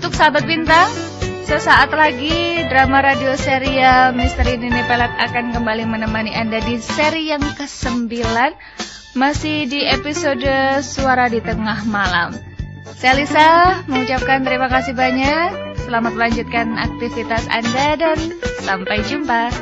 untuk sahabat bintang, sesaat lagi drama radio serial Misteri Nini Pelet akan kembali menemani Anda di seri yang ke-9, masih di episode Suara di Tengah Malam. Saya Lisa mengucapkan terima kasih banyak. Selamat melanjutkan aktivitas Anda dan sampai jumpa.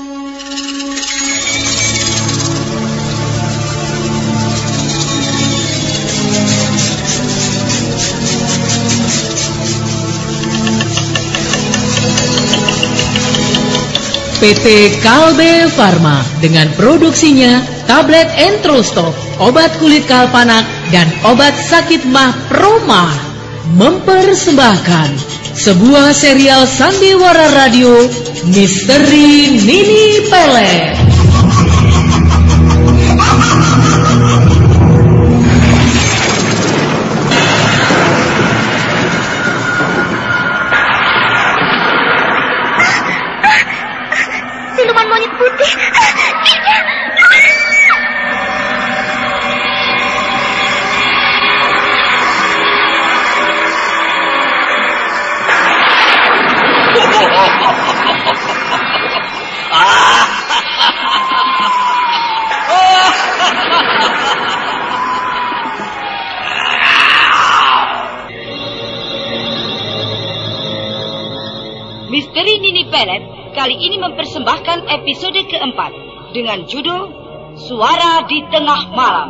PT Kalbe Farma dengan produksinya tablet Entrostop, obat kulit kalpanak dan obat sakit mah Proma mempersembahkan sebuah serial sandiwara radio Misteri Nini Pelet. Siluman monyet putih. Misteri Nini Pelet kali ini mempersembahkan episode keempat dengan judul Suara di Tengah Malam.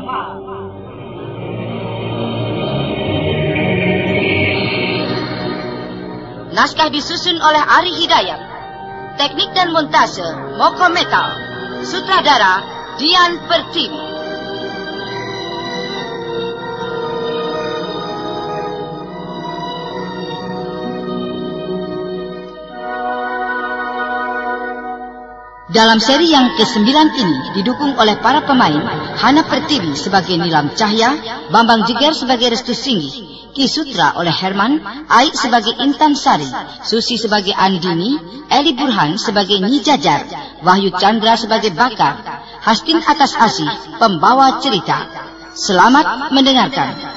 Naskah disusun oleh Ari Hidayat, teknik dan montase Moko Metal, sutradara Dian Pertiwi. Dalam seri yang ke-9 ini didukung oleh para pemain Hana Pertiwi sebagai Nilam Cahya, Bambang Jiger sebagai Restu Singgi, Ki Sutra oleh Herman, Aik sebagai Intan Sari, Susi sebagai Andini, Eli Burhan sebagai Nyi Jajar, Wahyu Chandra sebagai Bakar, Hastin Atas Asih, pembawa cerita. Selamat mendengarkan.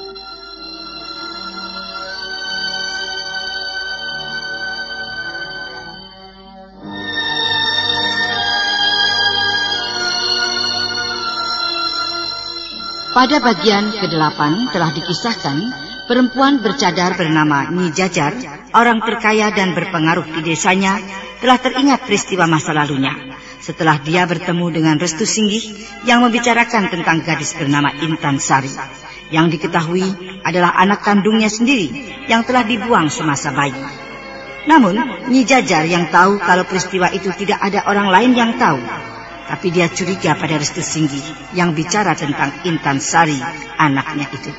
Pada bagian ke-8 telah dikisahkan perempuan bercadar bernama Nyi Jajar, orang terkaya dan berpengaruh di desanya, telah teringat peristiwa masa lalunya setelah dia bertemu dengan Restu Singgih yang membicarakan tentang gadis bernama Intan Sari, yang diketahui adalah anak kandungnya sendiri yang telah dibuang semasa bayi. Namun Nyi Jajar yang tahu kalau peristiwa itu tidak ada orang lain yang tahu, tapi dia curiga pada Restu Singgih yang bicara tentang Intan Sari, anaknya itu.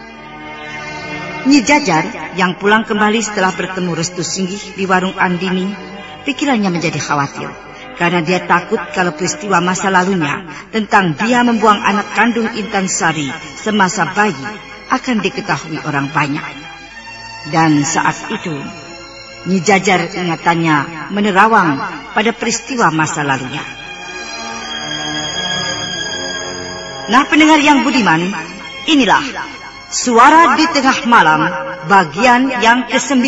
Nyi Jajar yang pulang kembali setelah bertemu Restu Singgih di warung Andini, pikirannya menjadi khawatir karena dia takut kalau peristiwa masa lalunya tentang dia membuang anak kandung Intan Sari semasa bayi akan diketahui orang banyak. Dan saat itu Nyi Jajar ingatannya menerawang pada peristiwa masa lalunya. Nah, pendengar yang budiman, inilah Suara di Tengah Malam bagian yang ke-9.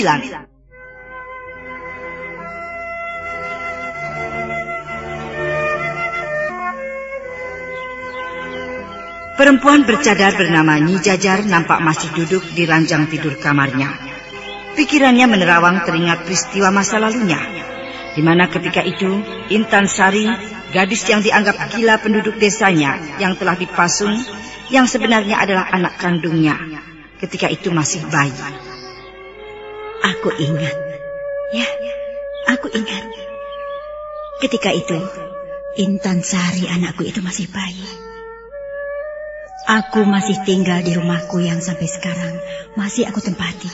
Perempuan bercadar bernama Nyi Jajar nampak masih duduk di ranjang tidur kamarnya. Pikirannya menerawang teringat peristiwa masa lalunya, di mana ketika itu Intan Sari, gadis yang dianggap gila penduduk desanya yang telah dipasung, yang sebenarnya adalah anak kandungnya, ketika itu masih bayi. Aku ingat. Ya, aku ingat. Ketika itu, Intan Sari anakku itu masih bayi. Aku masih tinggal di rumahku yang sampai sekarang masih aku tempati.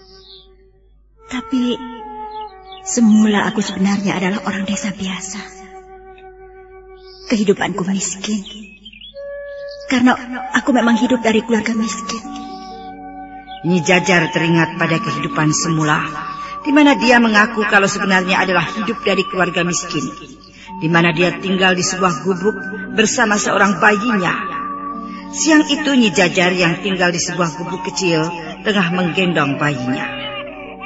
Tapi semula aku sebenarnya adalah orang desa biasa. Kehidupanku miskin, karena aku memang hidup dari keluarga miskin. Nyi Jajar teringat pada kehidupan semula, di mana dia mengaku kalau sebenarnya adalah hidup dari keluarga miskin, di mana dia tinggal di sebuah gubuk bersama seorang bayinya. Siang itu Nyi Jajar yang tinggal di sebuah gubuk kecil tengah menggendong bayinya.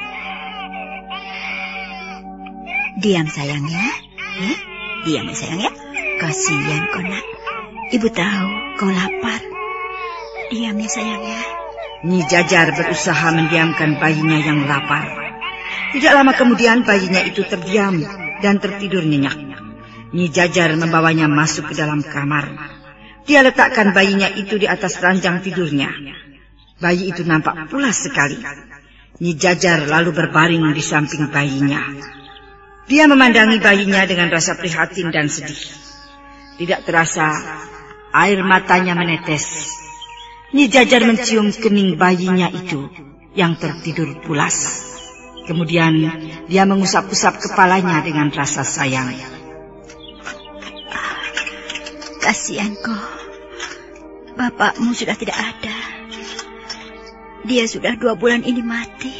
Diam sayang ya. Diam ya sayang ya. Kasihan kau nak. Ibu tahu kau lapar. Diam ya sayang ya. Nyi Jajar berusaha mendiamkan bayinya yang lapar. Tidak lama kemudian bayinya itu terdiam dan tertidur nyenyak. Nyi Jajar membawanya masuk ke dalam kamar. Dia letakkan bayinya itu di atas ranjang tidurnya. Bayi itu nampak pulas sekali. Nyi Jajar lalu berbaring di samping bayinya. Dia memandangi bayinya dengan rasa prihatin dan sedih. Tidak terasa, air matanya menetes. Nyi Jajar mencium kening bayinya itu yang tertidur pulas. Kemudian dia mengusap-usap kepalanya dengan rasa sayang. Kasihan kau. Bapakmu sudah tidak ada. Dia sudah 2 bulan ini mati.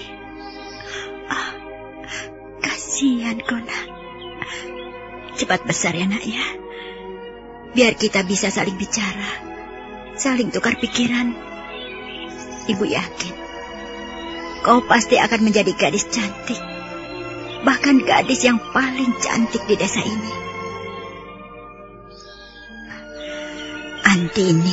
Kasihan kau nak. Cepat besar ya nak ya. Biar kita bisa saling bicara, saling tukar pikiran. Ibu yakin kau pasti akan menjadi gadis cantik, bahkan gadis yang paling cantik di desa ini. Andini.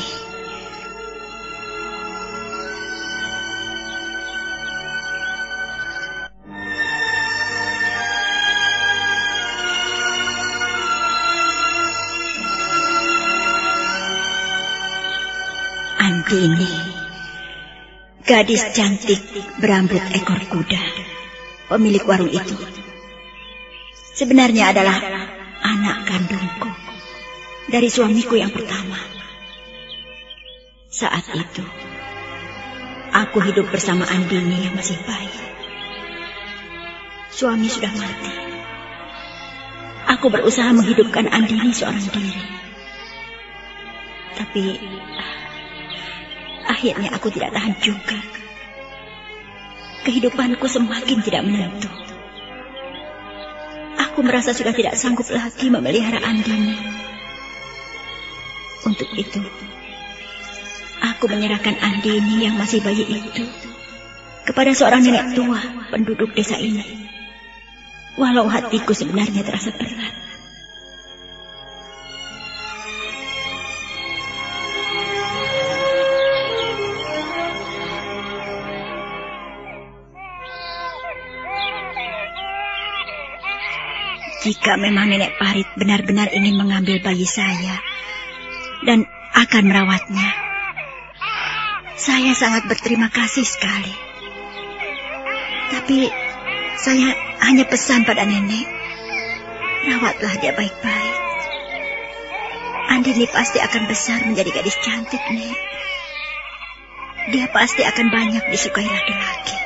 Andini, gadis cantik berambut ekor kuda, pemilik warung itu, sebenarnya adalah anak kandungku dari suamiku yang pertama. Saat itu, aku hidup bersama Andini yang masih bayi. Suami sudah mati. Aku berusaha menghidupkan Andini seorang diri. Tapi akhirnya aku tidak tahan juga. Kehidupanku semakin tidak menentu. Aku merasa sudah tidak sanggup lagi memelihara Andini. Untuk itu, aku menyerahkan Andini yang masih bayi itu kepada seorang nenek tua penduduk desa ini. Walau hatiku sebenarnya terasa berat. Jika memang Nenek Parit benar-benar ingin mengambil bayi saya dan akan merawatnya, saya sangat berterima kasih sekali. Tapi saya hanya pesan pada Nenek, rawatlah dia baik-baik. Andini pasti akan besar menjadi gadis cantik, Nek. Dia pasti akan banyak disukai laki-laki.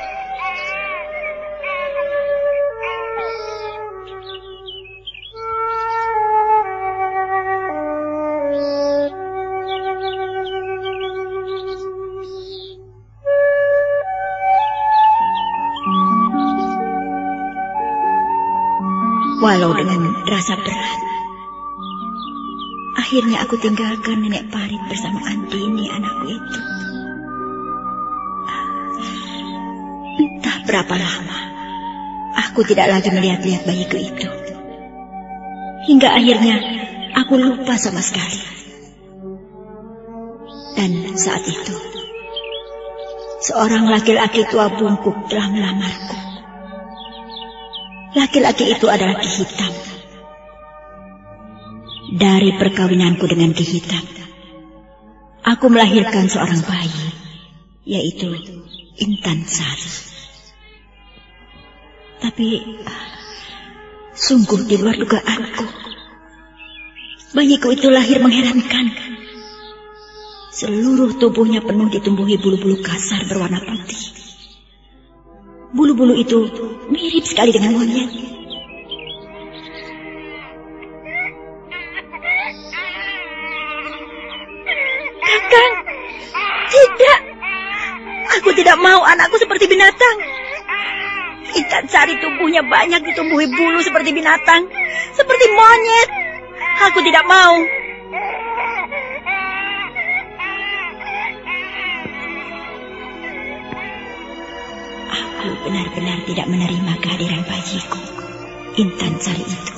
Walau dengan rasa berat, akhirnya aku tinggalkan Nenek Parit bersama Andini anakku itu. Entah berapa lama, aku tidak lagi melihat-lihat bayiku itu. Hingga akhirnya aku lupa sama sekali. Dan saat itu, seorang laki-laki tua bungkuk telah melamarku. Laki-laki itu adalah Ki Hitam. Dari perkawinanku dengan Ki Hitam, aku melahirkan seorang bayi, yaitu Intan Sari. Tapi sungguh di luar dugaanku. Bayiku itu lahir mengherankan. Seluruh tubuhnya penuh ditumbuhi bulu-bulu kasar berwarna putih. Bulu-bulu itu mirip sekali dengan monyet. Kakang, tidak. Aku tidak mau anakku seperti binatang. Intan Sari tubuhnya banyak ditumbuhi bulu seperti binatang, seperti monyet. Aku tidak mau. Aku benar-benar tidak menerima kehadiran bayiku, Intan Sari itu.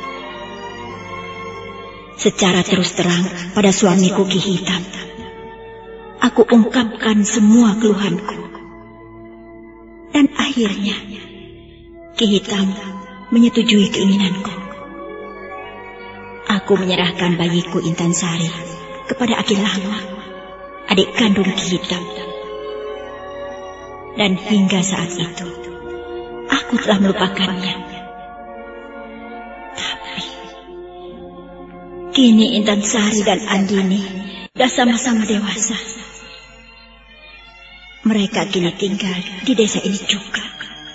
Secara terus terang pada suamiku Ki Hitam, aku ungkapkan semua keluhanku. Dan akhirnya Ki Hitam menyetujui keinginanku. Aku menyerahkan bayiku Intan Sari kepada Aki Lama, adik kandung Ki Hitam. Dan hingga saat itu, aku telah melupakannya. Tapi kini Intan Sari dan Andini sudah sama-sama dewasa. Mereka kini tinggal di desa ini juga.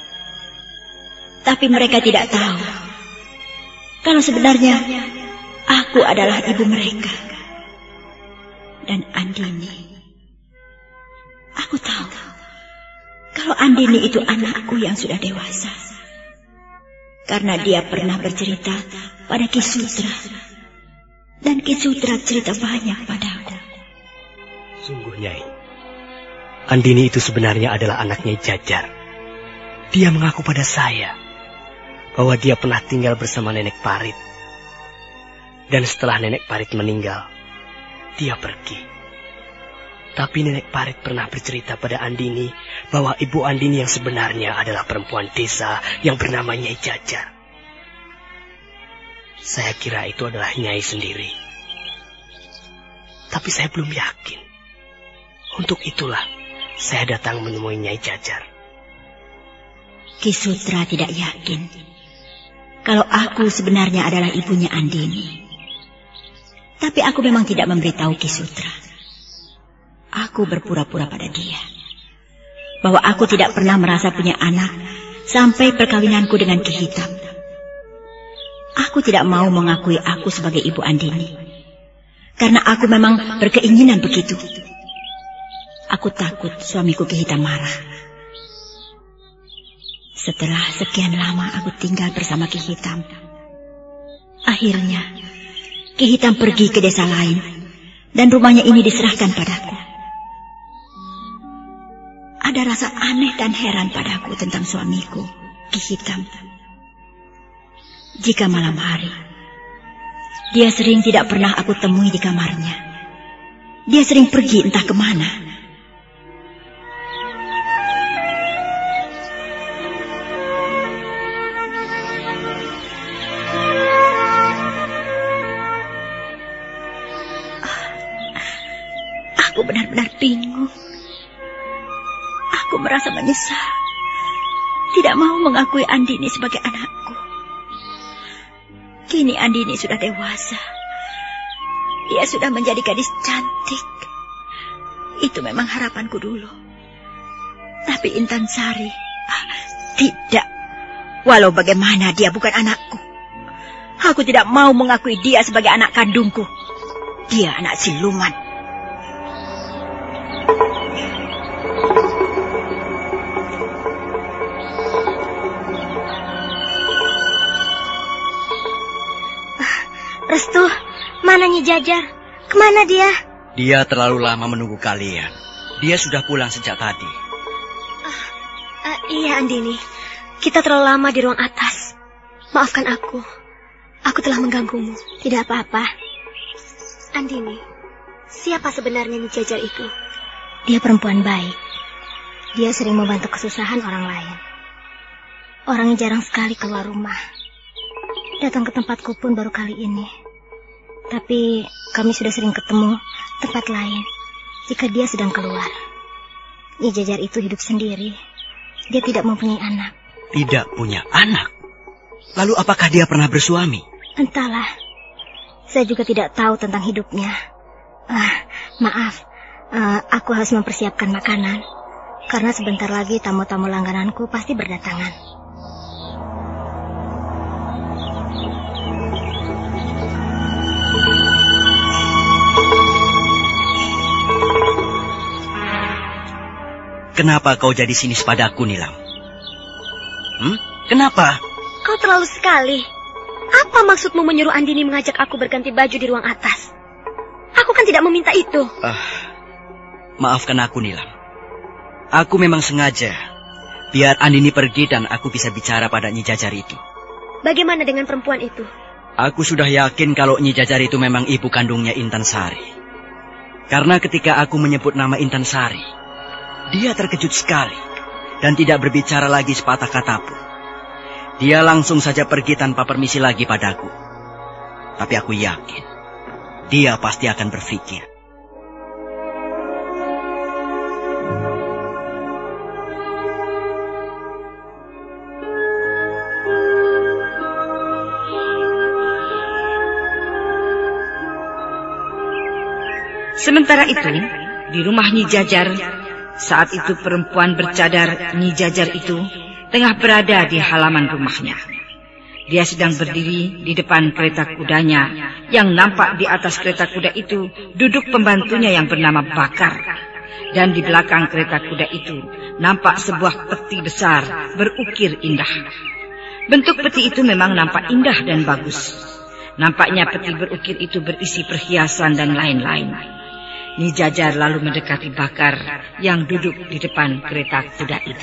Tapi mereka tidak tahu kalau sebenarnya aku adalah ibu mereka. Dan Andini, aku tahu kalau Andini itu anakku yang sudah dewasa. Karena dia pernah bercerita pada Ki Sutra. Dan Ki Sutra cerita banyak padaku. Sungguh, Nyai, Andini itu sebenarnya adalah anaknya Jajar. Dia mengaku pada saya bahwa dia pernah tinggal bersama Nenek Parit. Dan setelah Nenek Parit meninggal, dia pergi. Tapi Nenek Parit pernah bercerita pada Andini bahwa ibu Andini yang sebenarnya adalah perempuan desa yang bernama Nyai Jajar. Saya kira itu adalah Nyai sendiri. Tapi saya belum yakin. Untuk itulah saya datang menemui Nyai Jajar. Ki Sutra tidak yakin kalau aku sebenarnya adalah ibunya Andini. Tapi aku memang tidak memberitahu Ki Sutra. Aku berpura-pura pada dia bahwa aku tidak pernah merasa punya anak sampai perkawinanku dengan Ki Hitam. Aku tidak mau mengakui aku sebagai ibu Andini karena aku memang berkeinginan begitu. Aku takut suamiku Ki Hitam marah. Setelah sekian lama aku tinggal bersama Ki Hitam, akhirnya Ki Hitam pergi ke desa lain dan rumahnya ini diserahkan padaku. Ada rasa aneh dan heran padaku tentang suamiku Ki Hitam. Jika malam hari, dia sering tidak pernah aku temui di kamarnya. Dia sering pergi entah kemana. Aku benar-benar bingung. Aku merasa menyesal. Tidak mau mengakui Andini sebagai anakku. Kini Andini sudah dewasa. Dia sudah menjadi gadis cantik. Itu memang harapanku dulu. Tapi Intan Sari, tidak. Walau bagaimana dia bukan anakku. Aku tidak mau mengakui dia sebagai anak kandungku. Dia anak siluman. Restu, mana Nyi Jajar? Kemana dia? Dia terlalu lama menunggu kalian. Dia sudah pulang sejak tadi. Iya Andini, kita terlalu lama di ruang atas. Maafkan aku. Aku telah mengganggumu. Tidak apa-apa. Andini, siapa sebenarnya Nyi Jajar itu? Dia perempuan baik. Dia sering membantu kesusahan orang lain. Orangnya jarang sekali keluar rumah. Datang ke tempatku pun baru kali ini. Tapi kami sudah sering ketemu tempat lain jika dia sedang keluar. Nyi Jajar itu hidup sendiri. Dia tidak mempunyai anak. Tidak punya anak? Lalu apakah dia pernah bersuami? Entahlah. Saya juga tidak tahu tentang hidupnya. Maaf. Aku harus mempersiapkan makanan. Karena sebentar lagi tamu-tamu langgananku pasti berdatangan. Kenapa kau jadi sinis padaku, Nilam? Kenapa? Kau terlalu sekali. Apa maksudmu menyuruh Andini mengajak aku berganti baju di ruang atas? Aku kan tidak meminta itu. Maafkan aku, Nilam. Aku memang sengaja biar Andini pergi dan aku bisa bicara pada Nyi Jajar itu. Bagaimana dengan perempuan itu? Aku sudah yakin kalau Nyi Jajar itu memang ibu kandungnya Intan Sari. Karena ketika aku menyebut nama Intan Sari, dia terkejut sekali dan tidak berbicara lagi sepatah kata pun. Dia langsung saja pergi tanpa permisi lagi padaku. Tapi aku yakin, dia pasti akan berpikir. Sementara itu, di rumah Nyi Jajar, saat itu perempuan bercadar Nyi Jajar itu tengah berada di halaman rumahnya. Dia sedang berdiri di depan kereta kudanya, yang nampak di atas kereta kuda itu duduk pembantunya yang bernama Bakar. Dan di belakang kereta kuda itu nampak sebuah peti besar berukir indah. Bentuk peti itu memang nampak indah dan bagus. Nampaknya peti berukir itu berisi perhiasan dan lain-lain. Nyi Jajar lalu mendekati Bakar yang duduk di depan kereta kuda itu.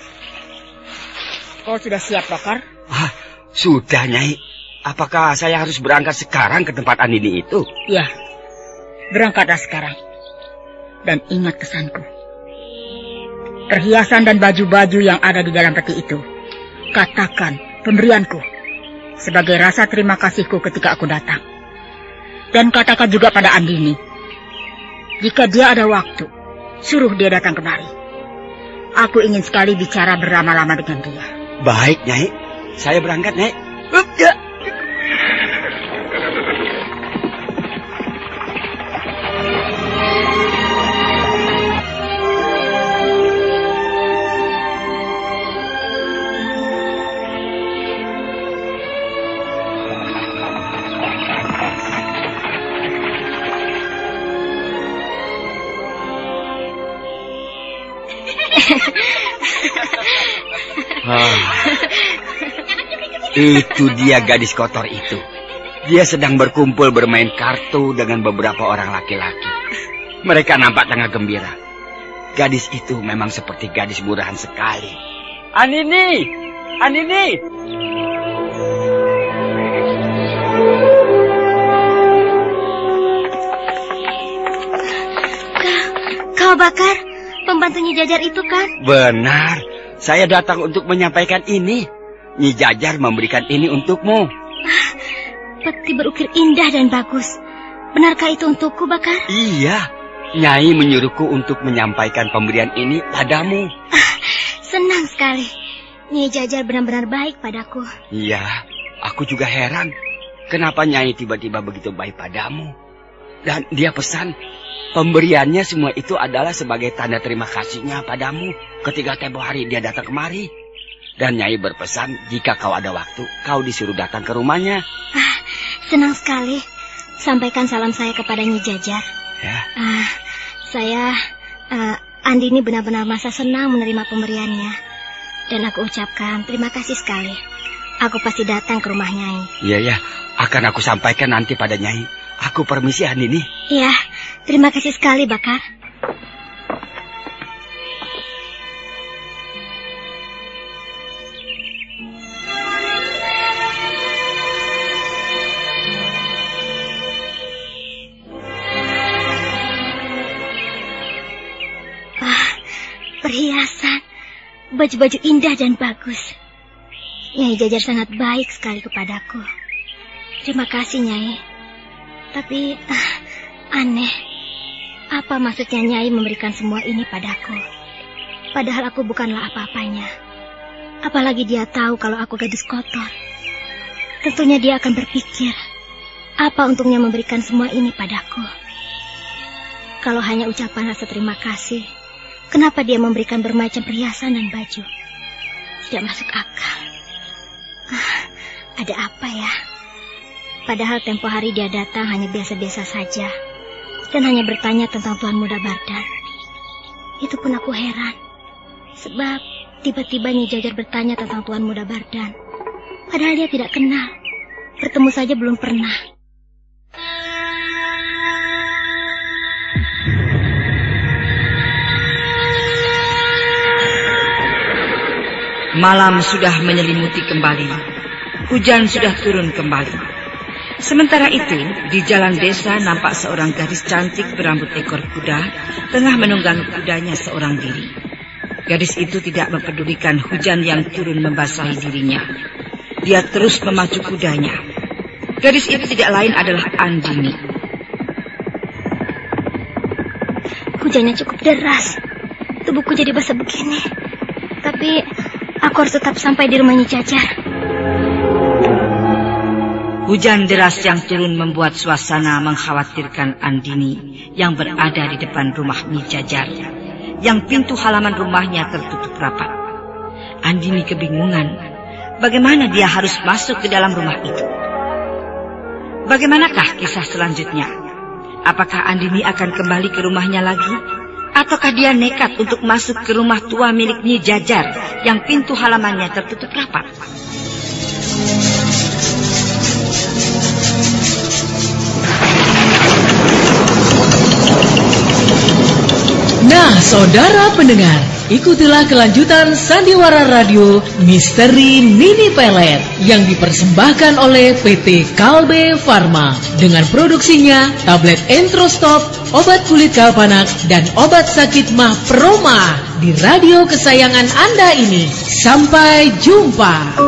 Kau sudah siap, Bakar? Sudah, Nyai. Apakah saya harus berangkat sekarang ke tempat Andini itu? Ya, berangkatlah sekarang. Dan ingat pesanku. Perhiasan dan baju-baju yang ada di dalam peti itu, katakan pemberianku sebagai rasa terima kasihku ketika aku datang. Dan katakan juga pada Andini, jika dia ada waktu, suruh dia datang kemari. Aku ingin sekali bicara berlama-lama dengan dia. Baik, Nyai. Saya berangkat, Nyai. Itu dia gadis kotor itu. Dia sedang berkumpul bermain kartu dengan beberapa orang laki-laki. Mereka nampak tengah gembira. Gadis itu memang seperti gadis murahan sekali. Andini! Andini! Kau Bakar, pembantu Nyi Jajar itu kan? Benar. Saya datang untuk menyampaikan ini. Nyi Jajar memberikan ini untukmu. Peti berukir indah dan bagus. Benarkah itu untukku, Bakar? Iya. Nyai menyuruhku untuk menyampaikan pemberian ini padamu. Senang sekali. Nyi Jajar benar-benar baik padaku. Iya, aku juga heran. Kenapa Nyai tiba-tiba begitu baik padamu? Dan dia pesan, pemberiannya semua itu adalah sebagai tanda terima kasihnya padamu ketika tempoh hari dia datang kemari. Dan Nyai berpesan, jika kau ada waktu, kau disuruh datang ke rumahnya. Senang sekali. Sampaikan salam saya kepada Nyi Jajar. Ya. Andini benar-benar merasa senang menerima pemberiannya. Dan aku ucapkan terima kasih sekali. Aku pasti datang ke rumah Nyai. Iya, akan aku sampaikan nanti pada Nyai. Aku permisi, Andini. Iya, terima kasih sekali, Bakar. Perhiasan, baju-baju indah dan bagus. Nyai Jajar sangat baik sekali kepadaku. Terima kasih, Nyai. Tapi, aneh. Apa maksudnya Nyai memberikan semua ini padaku? Padahal aku bukanlah apa-apanya. Apalagi dia tahu kalau aku gadis kotor. Tentunya dia akan berpikir, apa untungnya memberikan semua ini padaku? Kalau hanya ucapan rasa terima kasih, kenapa dia memberikan bermacam perhiasan dan baju? Tidak masuk akal. Ada apa ya? Padahal tempo hari dia datang hanya biasa-biasa saja. Dan hanya bertanya tentang Tuan Muda Bardan. Itu pun aku heran. Sebab tiba-tiba Nyi Jajar bertanya tentang Tuan Muda Bardan. Padahal dia tidak kenal. Bertemu saja belum pernah. Malam sudah menyelimuti kembali. Hujan sudah turun kembali. Sementara itu, di jalan desa nampak seorang gadis cantik berambut ekor kuda tengah menunggangi kudanya seorang diri. Gadis itu tidak mempedulikan hujan yang turun membasahi dirinya. Dia terus memacu kudanya. Gadis itu tidak lain adalah Andini. Hujannya cukup deras. Tubuhku jadi basah begini. Tapi aku harus tetap sampai di rumah Nyi Jajar. Hujan deras yang turun membuat suasana mengkhawatirkan Andini yang berada di depan rumah Nyi Jajar, yang pintu halaman rumahnya tertutup rapat. Andini kebingungan, bagaimana dia harus masuk ke dalam rumah itu. Bagaimanakah kisah selanjutnya? Apakah Andini akan kembali ke rumahnya lagi? Ataukah dia nekat untuk masuk ke rumah tua milik Nyi Jajar yang pintu halamannya tertutup rapat? Nah, saudara pendengar, ikutilah kelanjutan Sandiwara Radio Misteri Nini Pelet yang dipersembahkan oleh PT Kalbe Farma dengan produksinya tablet Entrostop, obat kulit kalpanak, dan obat sakit mah Proma di radio kesayangan Anda ini. Sampai jumpa.